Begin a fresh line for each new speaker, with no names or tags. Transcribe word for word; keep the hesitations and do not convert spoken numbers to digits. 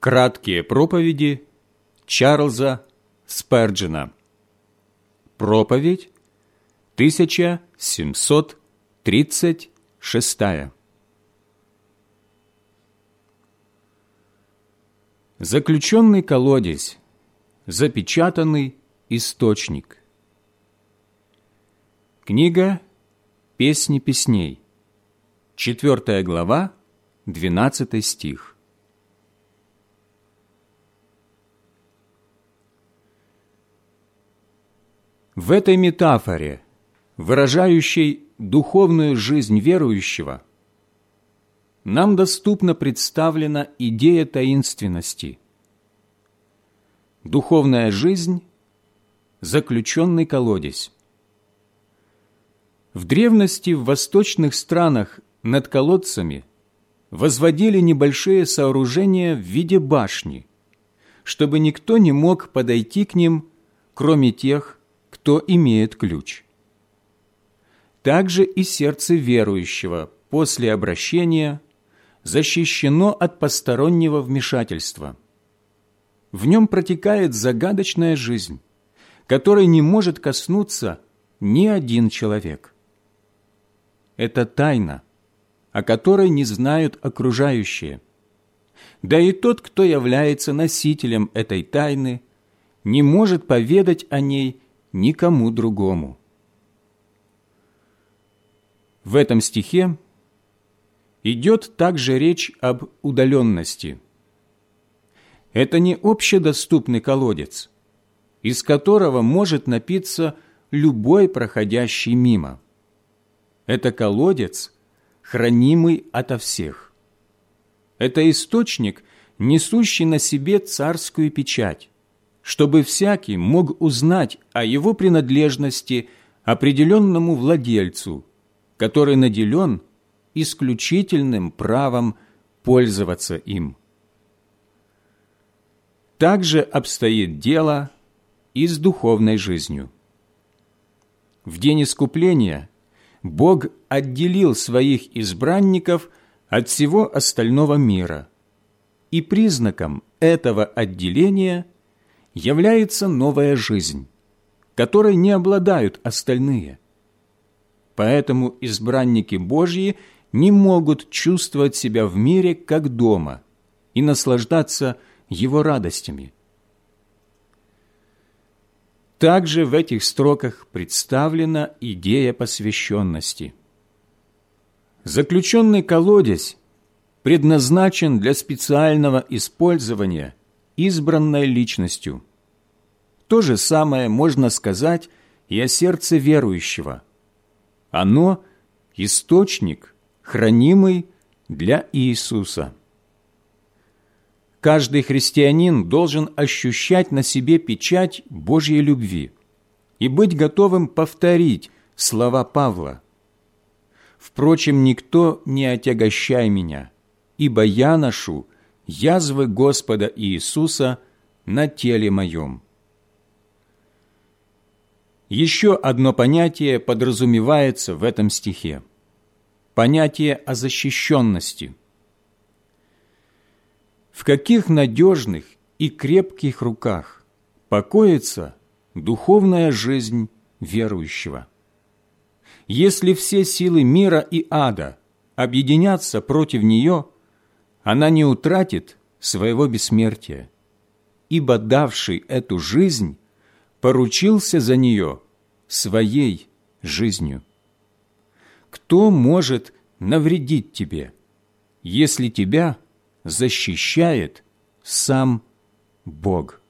Краткие проповеди Чарльза Сперджена. Проповедь тысяча семьсот тридцать шестая. Заключенный колодезь, запечатанный источник. Книга «Песни песней», четвертая глава, двенадцатый стих. В этой метафоре, выражающей духовную жизнь верующего, нам доступно представлена идея таинственности. Духовная жизнь – заключенный колодезь. В древности в восточных странах над колодцами возводили небольшие сооружения в виде башни, чтобы никто не мог подойти к ним, кроме тех, кто имеет ключ. Также и сердце верующего после обращения защищено от постороннего вмешательства. В нем протекает загадочная жизнь, которой не может коснуться ни один человек. Это тайна, о которой не знают окружающие. Да и тот, кто является носителем этой тайны, не может поведать о ней никому другому. В этом стихе идет также речь об удаленности. Это не общедоступный колодец, из которого может напиться любой проходящий мимо. Это колодец, хранимый ото всех. Это источник, несущий на себе царскую печать, чтобы всякий мог узнать о его принадлежности определенному владельцу, который наделен исключительным правом пользоваться им. Также обстоит дело и с духовной жизнью. В день искупления Бог отделил своих избранников от всего остального мира, и признаком этого отделения является новая жизнь, которой не обладают остальные. Поэтому избранники Божьи не могут чувствовать себя в мире как дома и наслаждаться его радостями. Также в этих строках представлена идея посвященности. Заключенный колодезь предназначен для специального использования избранной личностью. То же самое можно сказать и о сердце верующего. Оно – источник, хранимый для Иисуса. Каждый христианин должен ощущать на себе печать Божьей любви и быть готовым повторить слова Павла. «Впрочем, никто не отягощай меня, ибо я ношу язвы Господа Иисуса на теле моем». Еще одно понятие подразумевается в этом стихе – понятие о защищенности. В каких надежных и крепких руках покоится духовная жизнь верующего? Если все силы мира и ада объединятся против нее, она не утратит своего бессмертия, ибо давший эту жизнь поручился за нее своей жизнью. Кто может навредить тебе, если тебя защищает сам Бог?